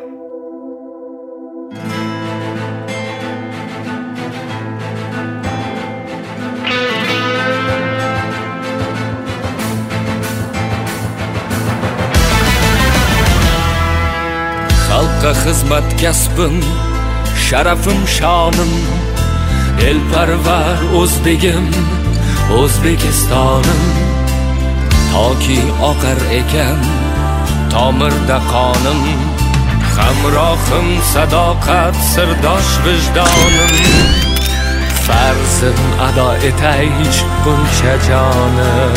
Xalqqa xizmat kasbim, sharafim, shonim, elparvar o'zbegim, O'zbekistonim. Toki oqar ekan tomirda qonim, hamrohim sadoqat, sirdosh vijdonim. Farzim ado etay chiqquncha jonim.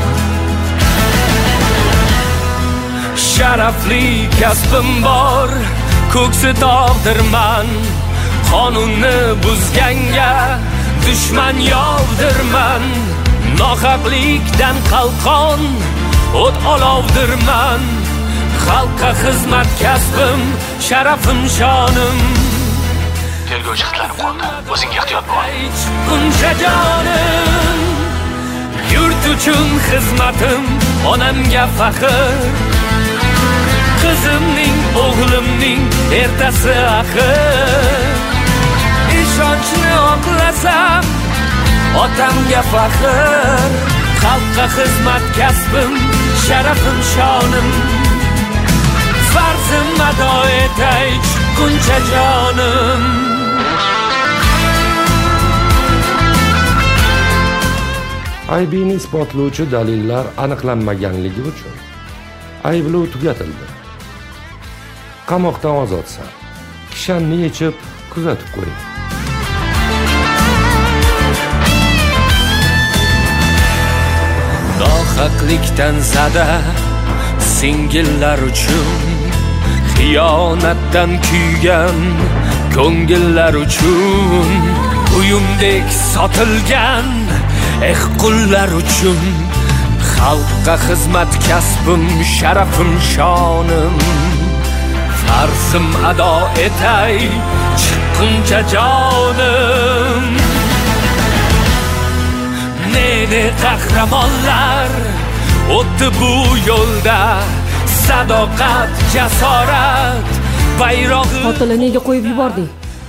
Sharafli kasbim bor, ko'ksi tog'dirman. Qonunni buzganga dushman yovdirman. Nohaqlikdan qalqon o't olovdirman. Xalqqa xizmat kasbim, sharafim, shonim. Tergovchi xatlarim qoldi. O'zingga ehtiyot bo'l. Chiqquncha jonim. Yurt uchun xizmatim, onamga faxr. Qizimning, o'g'limning ertasi axir. Ishonchni oqlasam, otamga faxr. Xalqqa xizmat kasbim, sharafim, shonim. Farzim ado etay chiqquncha jonim. Aybini isbotlovchi dalillar aniqlanmaganligi uchun ayblov tugatildi. Qamoqdan ozodsan. Kishanni yechib kuzatib qo'ying. Nohaqlikdan zada singillar uchun, xiyonatdan kuygan ko'ngillar uchun, uyumdek sotilgan qullar uchun. Xalqqa xizmat kasbim, sharafim, shonim. Farzim ado etay chiqquncha jonim. Ne qahramonlar o'tdi bu yo'lda, sadoqat, jasorat bayrog'i. Qotilni nega qo'yib yubording?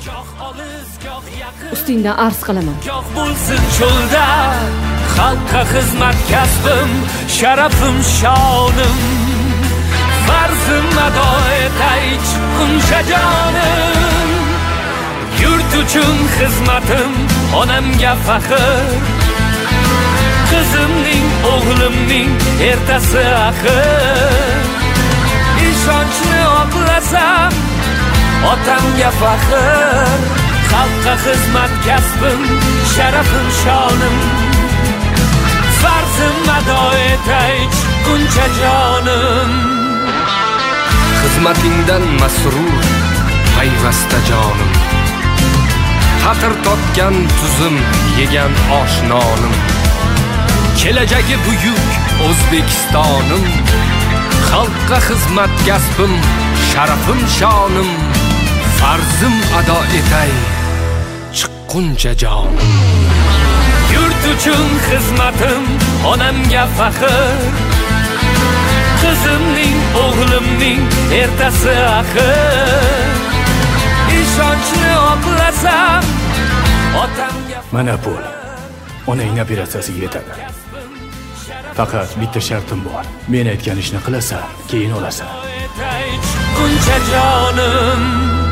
Ustingdan arz qilaman. Goh bo'lsin cho'lda, xalqqa xizmat kasbim, sharafim, shonim. Farzim ado etay chiqquncha jonim. Yurt uchun xizmatim, onamga faxr. Qizimning, o'g'limning ertasi axir. Ishonchni oqlasam, otamga faxr. Xalqqa xizmat kasbim, sharafim, shonim. Farzim ado etay chiqquncha jonim. Xizmatingdan masrur payvasta jonim. Xatir totgan tuzim, yegan oshnonim. Kelajagi buyuk O'zbekistonim. Xalqqa xizmat kasbim, sharafim, shonim. Farzim ado etay chiqquncha jonim. Yurt uchun xizmatim, onamga faxr. Qizimning, o'g'limning ertasi axir. Ishonchni oqlasam, otamga mana pul onang operatsiyasiga yetadi. Faqat bitta shartim bor. Men aytgan ishni qilasan, keyin olasan. Chiqquncha jonim.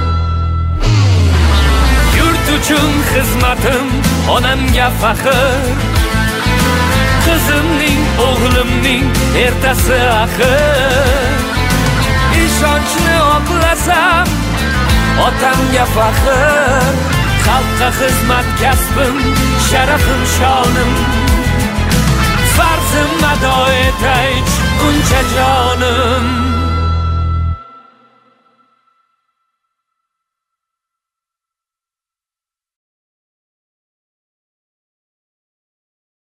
Yurt uchun xizmatim, onamga faxr. Qizimning, o'g'limning ertasi axir. Ishonchni oqlasam, otamga faxr. Xalqqa xizmat kasbim, sharafim, shonim. Farzim ado etay chiqquncha jonim.